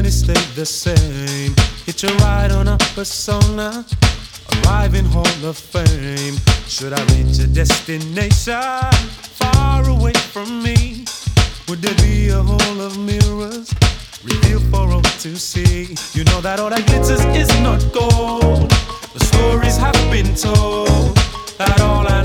journey stayed the same. Hitch a ride on a persona, arriving Hall of Fame. Should I reach a destination far away from me? Would there be a hall of mirrors revealed for all to see? You know that all that glitters is not gold. The stories have been told that all I